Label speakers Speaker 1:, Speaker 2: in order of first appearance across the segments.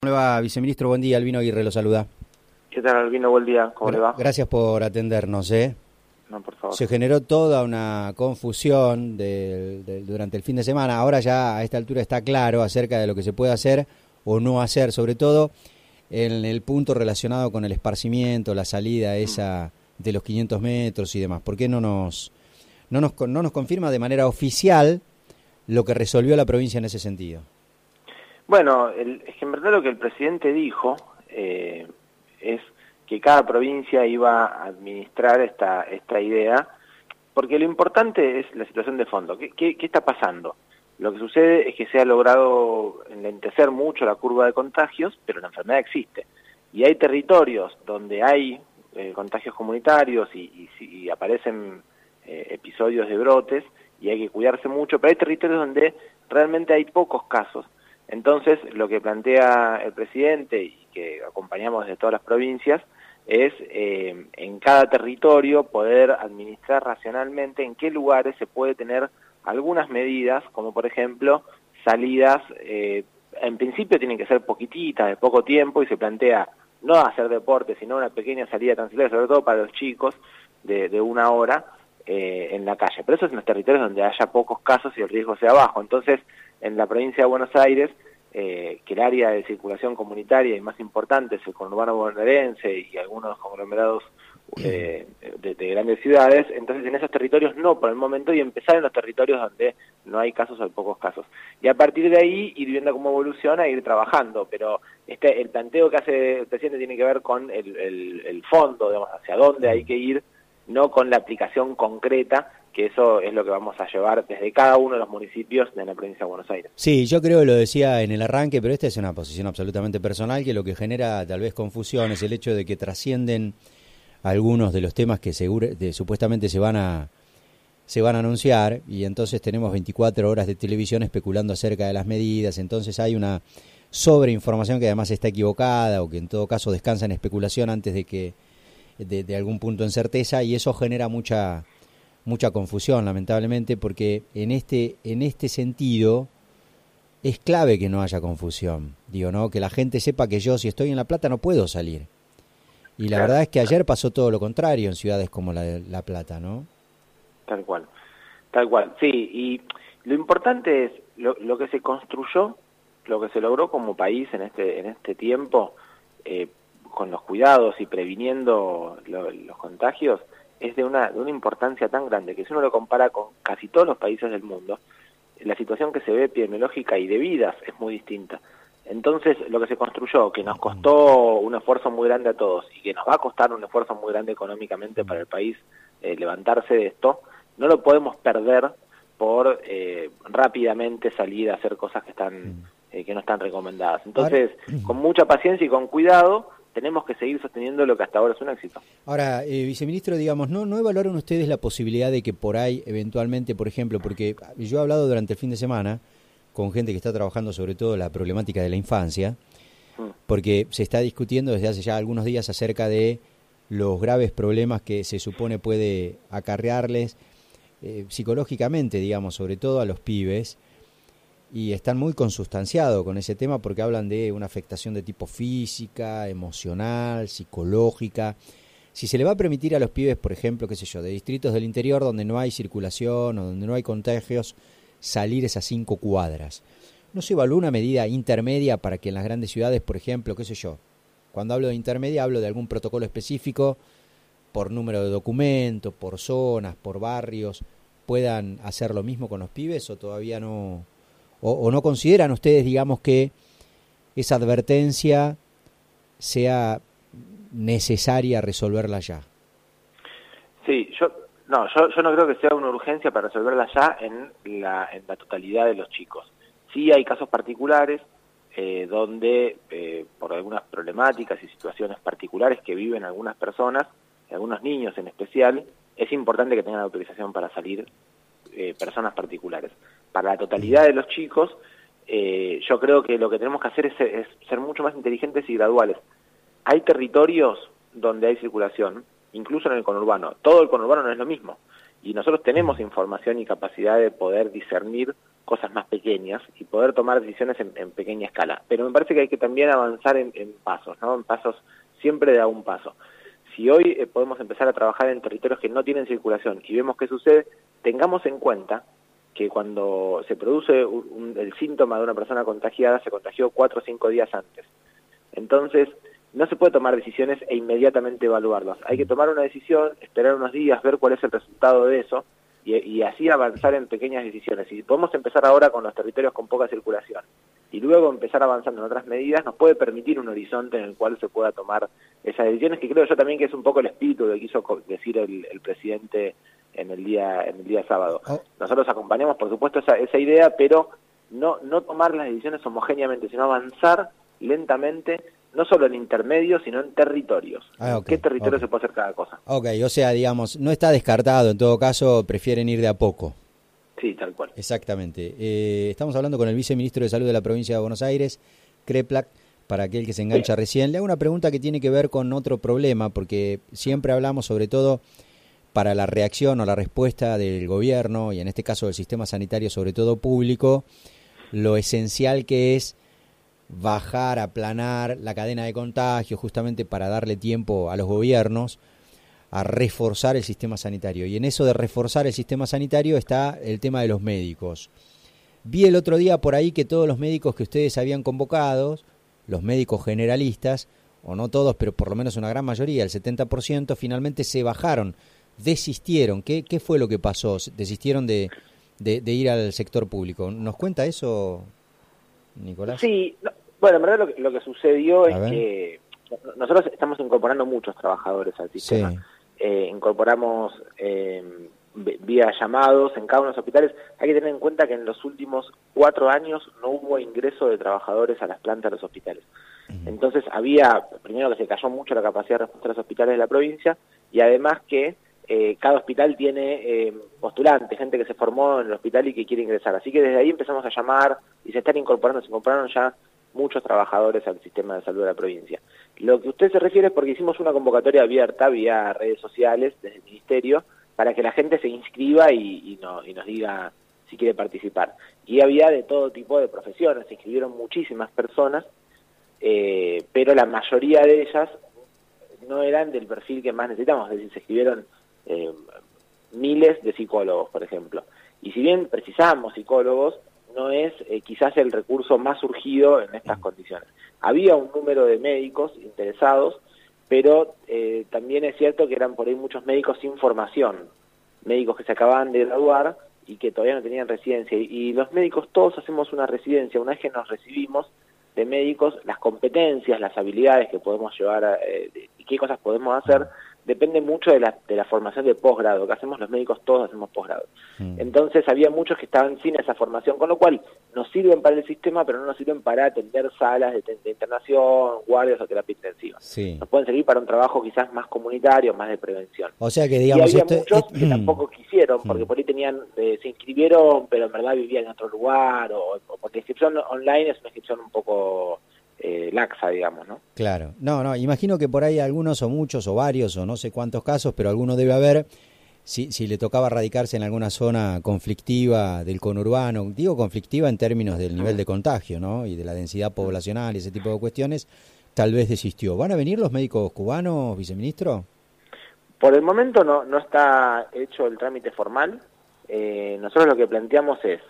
Speaker 1: ¿Cómo le va, viceministro? Buen día, Albino Aguirre lo saluda.
Speaker 2: ¿Qué tal, Albino? Buen día, ¿cómo le va?
Speaker 1: Gracias por atendernos,
Speaker 2: No, por favor.
Speaker 1: Se generó toda una confusión durante el fin de semana. Ahora ya a esta altura está claro acerca de lo que se puede hacer o no hacer, sobre todo en el punto relacionado con el esparcimiento, la salida esa de los 500 metros y demás. ¿Por qué no nos confirma de manera oficial lo que resolvió la provincia en ese sentido?
Speaker 2: Bueno, es que en verdad lo que el presidente dijo es que cada provincia iba a administrar esta idea, porque lo importante es la situación de fondo. ¿Qué está pasando? Lo que sucede es que se ha logrado enlentecer mucho la curva de contagios, pero la enfermedad existe. Y hay territorios donde hay contagios comunitarios y aparecen episodios de brotes, y hay que cuidarse mucho, pero hay territorios donde realmente hay pocos casos. Entonces, lo que plantea el presidente y que acompañamos desde todas las provincias es en cada territorio poder administrar racionalmente en qué lugares se puede tener algunas medidas, como por ejemplo salidas, en principio tienen que ser poquititas, de poco tiempo, y se plantea no hacer deporte, sino una pequeña salida transitoria, sobre todo para los chicos, de 1 hora en la calle. Pero eso es en los territorios donde haya pocos casos y el riesgo sea bajo. Entonces, en la provincia de Buenos Aires, que el área de circulación comunitaria y más importante es el conurbano bonaerense y algunos conglomerados de grandes ciudades, entonces en esos territorios no por el momento, y empezar en los territorios donde no hay casos o hay pocos casos. Y a partir de ahí ir viendo cómo evoluciona e ir trabajando, pero el planteo que hace el presidente tiene que ver con el fondo, digamos, hacia dónde hay que ir, no con la aplicación concreta, que eso es lo que vamos a llevar desde cada uno de los municipios de la provincia de Buenos Aires.
Speaker 1: Sí, yo creo que lo decía en el arranque, pero esta es una posición absolutamente personal, que lo que genera tal vez confusión es el hecho de que trascienden algunos de los temas que supuestamente se van a anunciar, y entonces tenemos 24 horas de televisión especulando acerca de las medidas. Entonces hay una sobreinformación que además está equivocada, o que en todo caso descansa en especulación antes de que de algún punto en certeza, y eso genera mucha confusión, lamentablemente, porque en este sentido es clave que no haya confusión, ¿no? Que la gente sepa que yo, si estoy en La Plata, no puedo salir. Y la verdad es que ayer pasó todo lo contrario en ciudades como La Plata, ¿no? Tal cual,
Speaker 2: sí, y lo importante es lo que se construyó, lo que se logró como país en este tiempo, con los cuidados y previniendo los contagios, es de una importancia tan grande que si uno lo compara con casi todos los países del mundo, la situación que se ve epidemiológica y de vidas es muy distinta. Entonces, lo que se construyó, que nos costó un esfuerzo muy grande a todos y que nos va a costar un esfuerzo muy grande económicamente para el país levantarse de esto, no lo podemos perder por rápidamente salir a hacer cosas que no están recomendadas. Entonces, con mucha paciencia y con cuidado, tenemos que seguir sosteniendo lo que hasta ahora es un éxito.
Speaker 1: Ahora, viceministro, digamos, ¿no evaluaron ustedes la posibilidad de que por ahí, eventualmente, por ejemplo, porque yo he hablado durante el fin de semana con gente que está trabajando sobre todo la problemática de la infancia, porque se está discutiendo desde hace ya algunos días acerca de los graves problemas que se supone puede acarrearles psicológicamente, digamos, sobre todo a los pibes, y están muy consustanciados con ese tema porque hablan de una afectación de tipo física, emocional, psicológica. Si se le va a permitir a los pibes, por ejemplo, qué sé yo, de distritos del interior donde no hay circulación o donde no hay contagios, salir esas 5 cuadras, ¿no se evalúa una medida intermedia para que en las grandes ciudades, por ejemplo, qué sé yo, cuando hablo de intermedia hablo de algún protocolo específico por número de documentos, por zonas, por barrios, puedan hacer lo mismo con los pibes, o todavía no, o no consideran ustedes, digamos, que esa advertencia sea necesaria resolverla ya?
Speaker 2: Sí, yo no creo que sea una urgencia para resolverla ya en la totalidad de los chicos. Sí hay casos particulares donde por algunas problemáticas y situaciones particulares que viven algunas personas, algunos niños en especial, es importante que tengan autorización para salir personas particulares. Para la totalidad de los chicos, yo creo que lo que tenemos que hacer es ser mucho más inteligentes y graduales. Hay territorios donde hay circulación, incluso en el conurbano. Todo el conurbano no es lo mismo. y nosotros tenemos información y capacidad de poder discernir cosas más pequeñas y poder tomar decisiones en pequeña escala. Pero me parece que hay que también avanzar en pasos, ¿no? En pasos, siempre de a un paso. Si hoy podemos empezar a trabajar en territorios que no tienen circulación y vemos qué sucede, tengamos en cuenta que cuando se produce el síntoma de una persona contagiada, se contagió 4 o 5 días antes. Entonces, no se puede tomar decisiones e inmediatamente evaluarlas. Hay que tomar una decisión, esperar unos días, ver cuál es el resultado de eso, y así avanzar en pequeñas decisiones. Y si podemos empezar ahora con los territorios con poca circulación y luego empezar avanzando en otras medidas, nos puede permitir un horizonte en el cual se pueda tomar esas decisiones, que creo yo también que es un poco el espíritu de lo que quiso decir el presidente en el día sábado. Nosotros acompañamos, por supuesto, esa idea, pero no tomar las decisiones homogéneamente, sino avanzar lentamente, no solo en intermedios, sino en territorios. ¿En qué territorio se puede hacer cada cosa?
Speaker 1: Ok, o sea, digamos, no está descartado, en todo caso, prefieren ir de a poco.
Speaker 2: Sí, tal cual.
Speaker 1: Exactamente. Estamos hablando con el viceministro de Salud de la provincia de Buenos Aires, Kreplak, para aquel que se engancha recién. Le hago una pregunta que tiene que ver con otro problema, porque siempre hablamos sobre todo para la reacción o la respuesta del gobierno, y en este caso del sistema sanitario, sobre todo público, lo esencial que es bajar, aplanar la cadena de contagio, justamente para darle tiempo a los gobiernos a reforzar el sistema sanitario. Y en eso de reforzar el sistema sanitario está el tema de los médicos. Vi el otro día por ahí que todos los médicos que ustedes habían convocado, los médicos generalistas, o no todos, pero por lo menos una gran mayoría, el 70%, finalmente se bajaron, desistieron. ¿Qué fue lo que pasó? ¿Desistieron de ir al sector público? ¿Nos cuenta eso, Nicolás?
Speaker 2: Sí, bueno, en verdad lo que sucedió es que nosotros estamos incorporando muchos trabajadores al sistema. Sí. Incorporamos vía llamados en cada uno de los hospitales. Hay que tener en cuenta que en los últimos 4 años no hubo ingreso de trabajadores a las plantas de los hospitales. Entonces primero que se cayó mucho la capacidad de respuesta de los hospitales de la provincia, y además que cada hospital tiene postulantes, gente que se formó en el hospital y que quiere ingresar. Así que desde ahí empezamos a llamar y se incorporaron ya muchos trabajadores al sistema de salud de la provincia. Lo que usted se refiere es porque hicimos una convocatoria abierta vía redes sociales desde el Ministerio para que la gente se inscriba y nos diga si quiere participar. Y había de todo tipo de profesiones, se inscribieron muchísimas personas, pero la mayoría de ellas no eran del perfil que más necesitamos, es decir, se inscribieron miles de psicólogos, por ejemplo. Y si bien precisamos psicólogos, no es quizás el recurso más surgido en estas condiciones. Había un número de médicos interesados, pero también es cierto que eran por ahí muchos médicos sin formación, médicos que se acababan de graduar y que todavía no tenían residencia. Y los médicos todos hacemos una residencia, una vez que nos recibimos de médicos, las competencias, las habilidades que podemos llevar y qué cosas podemos hacer, depende mucho de la formación de posgrado, que hacemos los médicos, todos hacemos posgrado. Entonces había muchos que estaban sin esa formación, con lo cual nos sirven para el sistema, pero no nos sirven para atender salas de internación, guardias o terapia intensiva. Sí. Nos pueden servir para un trabajo quizás más comunitario, más de prevención.
Speaker 1: O sea que digamos...
Speaker 2: Y había muchos que tampoco quisieron, porque por ahí se inscribieron, pero en verdad vivían en otro lugar, o porque la inscripción online es una inscripción un poco... laxa, digamos, ¿no?
Speaker 1: Claro. No, imagino que por ahí algunos o muchos o varios o no sé cuántos casos, pero alguno debe haber, si le tocaba radicarse en alguna zona conflictiva del conurbano, digo conflictiva en términos del nivel de contagio, ¿no? Y de la densidad poblacional y ese tipo de cuestiones, tal vez desistió. ¿Van a venir los médicos cubanos, viceministro?
Speaker 2: Por el momento no está hecho el trámite formal. Nosotros lo que planteamos es,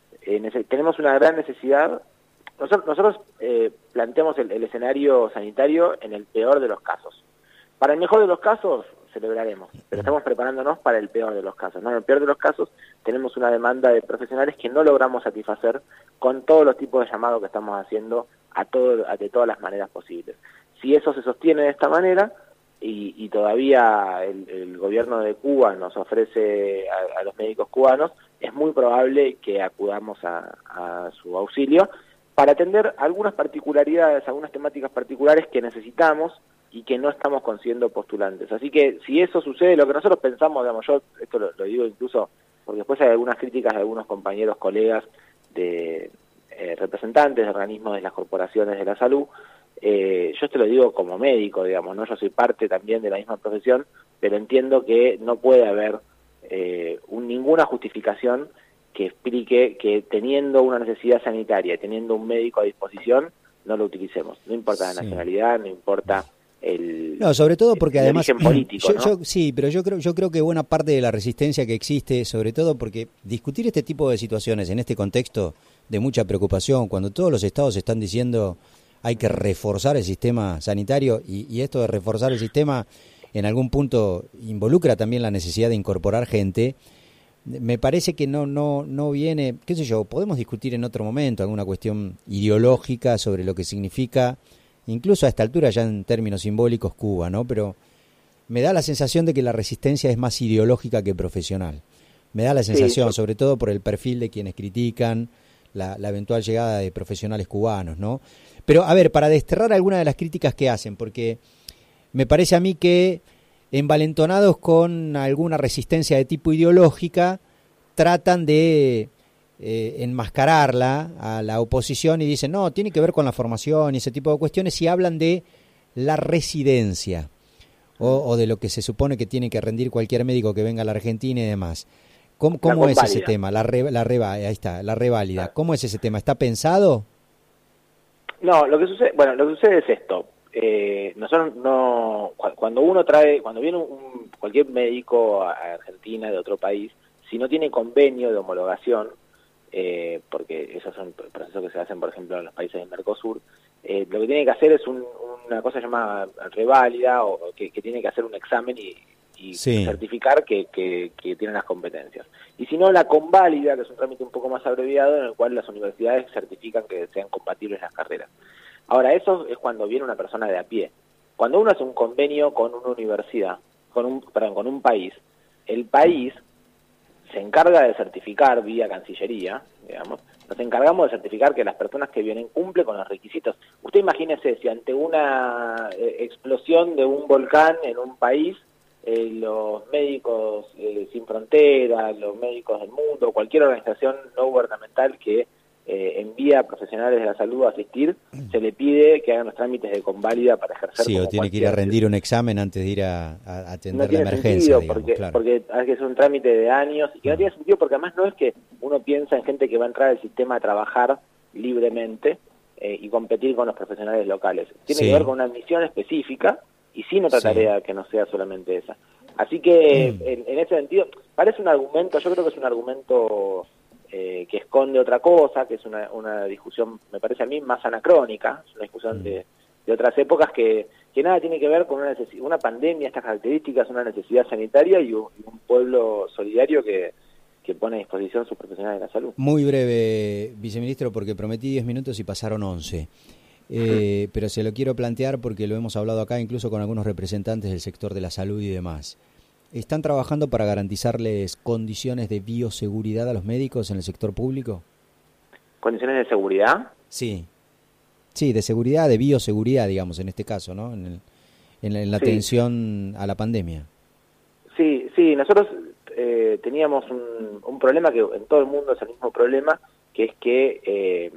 Speaker 2: tenemos una gran necesidad. Nosotros planteamos el escenario sanitario en el peor de los casos. Para el mejor de los casos, celebraremos, pero estamos preparándonos para el peor de los casos, ¿no? En el peor de los casos, tenemos una demanda de profesionales que no logramos satisfacer con todos los tipos de llamados que estamos haciendo de todas las maneras posibles. Si eso se sostiene de esta manera, y todavía el gobierno de Cuba nos ofrece a los médicos cubanos, es muy probable que acudamos a su auxilio, para atender algunas particularidades, algunas temáticas particulares que necesitamos y que no estamos consiguiendo postulantes. Así que si eso sucede, lo que nosotros pensamos, digamos, yo esto lo digo incluso porque después hay algunas críticas de algunos compañeros, colegas, de representantes de organismos de las corporaciones de la salud. Yo esto lo digo como médico, digamos, ¿no? Yo soy parte también de la misma profesión, pero entiendo que no puede haber ninguna justificación que explique que teniendo una necesidad sanitaria, teniendo un médico a disposición, no lo utilicemos. No importa la nacionalidad, no importa
Speaker 1: no, sobre todo porque además
Speaker 2: político, ¿no?
Speaker 1: Sí, pero yo creo que buena parte de la resistencia que existe, sobre todo porque discutir este tipo de situaciones en este contexto de mucha preocupación, cuando todos los estados están diciendo hay que reforzar el sistema sanitario y esto de reforzar el sistema en algún punto involucra también la necesidad de incorporar gente, me parece que no viene, qué sé yo, podemos discutir en otro momento alguna cuestión ideológica sobre lo que significa, incluso a esta altura ya en términos simbólicos, Cuba, ¿no? Pero me da la sensación de que la resistencia es más ideológica que profesional. Me da la sensación, sobre todo por el perfil de quienes critican la eventual llegada de profesionales cubanos, ¿no? Pero, a ver, para desterrar alguna de las críticas que hacen, porque me parece a mí que envalentonados con alguna resistencia de tipo ideológica, tratan de enmascararla a la oposición y dicen, no, tiene que ver con la formación y ese tipo de cuestiones, y hablan de la residencia o de lo que se supone que tiene que rendir cualquier médico que venga a la Argentina y demás. ¿Cómo es ese tema? Ahí está, la reválida. ¿Cómo es ese tema? ¿Está pensado?
Speaker 2: No, lo que sucede es esto. Nosotros cuando viene cualquier médico a Argentina de otro país, si no tiene convenio de homologación, porque esos son procesos que se hacen, por ejemplo, en los países del Mercosur, lo que tiene que hacer es una cosa llamada reválida, o que tiene que hacer un examen y certificar que tienen las competencias. Y si no, la conválida, que es un trámite un poco más abreviado, en el cual las universidades certifican que sean compatibles las carreras. Ahora, eso es cuando viene una persona de a pie. Cuando uno hace un convenio con una universidad, con un país, el país se encarga de certificar vía Cancillería, digamos, nos encargamos de certificar que las personas que vienen cumplen con los requisitos. Usted imagínese si ante una explosión de un volcán en un país, los médicos sin fronteras, los médicos del mundo, cualquier organización no gubernamental que envía a profesionales de la salud a asistir, se le pide que hagan los trámites de conválida para ejercer.
Speaker 1: Sí, o tiene que ir a rendir un examen antes de ir a atender la emergencia.
Speaker 2: Sentido, digamos, porque hay que hacer un trámite de años, y que no tiene sentido porque además no es que uno piensa en gente que va a entrar al sistema a trabajar libremente y competir con los profesionales locales. Tiene que ver con una misión específica y sin otra tarea que no sea solamente esa. Así que en ese sentido, parece un argumento, yo creo que es un argumento que esconde otra cosa, que es una discusión, me parece a mí, más anacrónica, es una discusión de otras épocas que nada tiene que ver con una pandemia, estas características, una necesidad sanitaria y un pueblo solidario que pone a disposición sus profesionales de la salud.
Speaker 1: Muy breve, viceministro, porque prometí 10 minutos y pasaron 11. Pero se lo quiero plantear porque lo hemos hablado acá incluso con algunos representantes del sector de la salud y demás. ¿Están trabajando para garantizarles condiciones de bioseguridad a los médicos en el sector público?
Speaker 2: ¿Condiciones de seguridad?
Speaker 1: Sí, de seguridad, de bioseguridad, digamos, en este caso, ¿no? En la atención a la pandemia.
Speaker 2: Sí, nosotros teníamos un problema que en todo el mundo es el mismo problema, que es que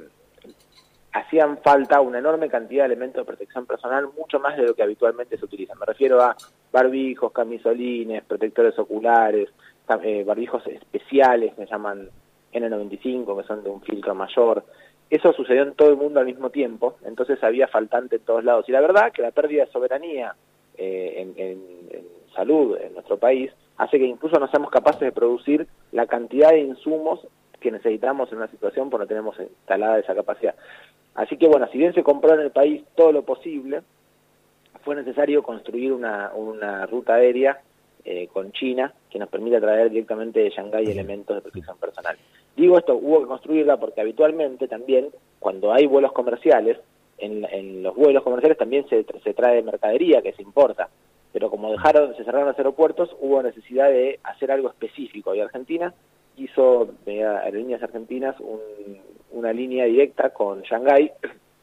Speaker 2: hacían falta una enorme cantidad de elementos de protección personal, mucho más de lo que habitualmente se utilizan. Me refiero a barbijos, camisolines, protectores oculares, barbijos especiales que se llaman N95, que son de un filtro mayor. Eso sucedió en todo el mundo al mismo tiempo, entonces había faltante en todos lados. Y la verdad que la pérdida de soberanía en salud en nuestro país hace que incluso no seamos capaces de producir la cantidad de insumos que necesitamos en una situación porque no tenemos instalada esa capacidad. Así que bueno, si bien se compró en el país todo lo posible, fue necesario construir una ruta aérea con China que nos permita traer directamente de Shanghái elementos de protección personal. Digo esto, hubo que construirla porque habitualmente también cuando hay vuelos comerciales, en los vuelos comerciales también se trae mercadería que se importa, pero como se cerraron los aeropuertos, hubo necesidad de hacer algo específico y Argentina hizo, Aerolíneas Argentinas, una línea directa con Shanghái.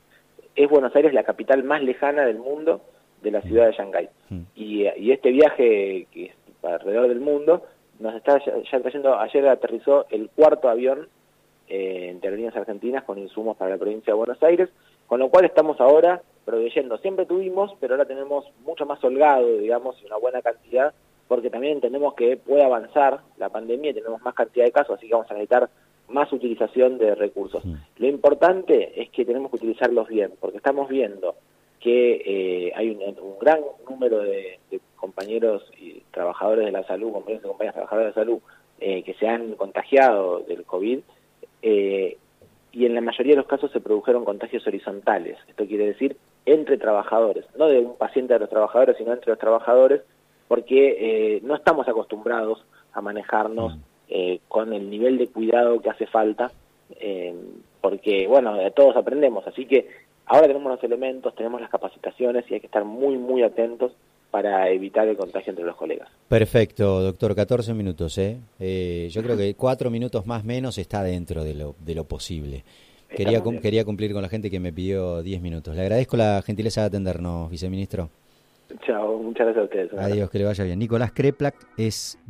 Speaker 2: Es Buenos Aires la capital más lejana del mundo de la ciudad de Shanghái. Y este viaje, que es alrededor del mundo, nos está ya trayendo, ayer aterrizó el 4º avión de Aerolíneas Argentinas con insumos para la provincia de Buenos Aires, con lo cual estamos ahora proveyendo. Siempre tuvimos, pero ahora tenemos mucho más holgado, digamos, y una buena cantidad porque también entendemos que puede avanzar la pandemia y tenemos más cantidad de casos, así que vamos a necesitar más utilización de recursos. Lo importante es que tenemos que utilizarlos bien, porque estamos viendo que hay un gran número de compañeros y trabajadores de la salud, compañeros y compañeras trabajadores de la salud, que se han contagiado del COVID, y en la mayoría de los casos se produjeron contagios horizontales. Esto quiere decir entre trabajadores, no de un paciente a los trabajadores, sino entre los trabajadores, porque no estamos acostumbrados a manejarnos con el nivel de cuidado que hace falta, porque, bueno, todos aprendemos, así que ahora tenemos los elementos, tenemos las capacitaciones y hay que estar muy, muy atentos para evitar el contagio entre los colegas.
Speaker 1: Perfecto, doctor, 14 minutos, yo creo que 4 minutos más menos está dentro de lo posible. Quería cumplir con la gente que me pidió 10 minutos. Le agradezco la gentileza de atendernos, viceministro.
Speaker 2: Chao, muchas gracias a ustedes.
Speaker 1: Adiós, que le vaya bien. Nicolás Kreplak es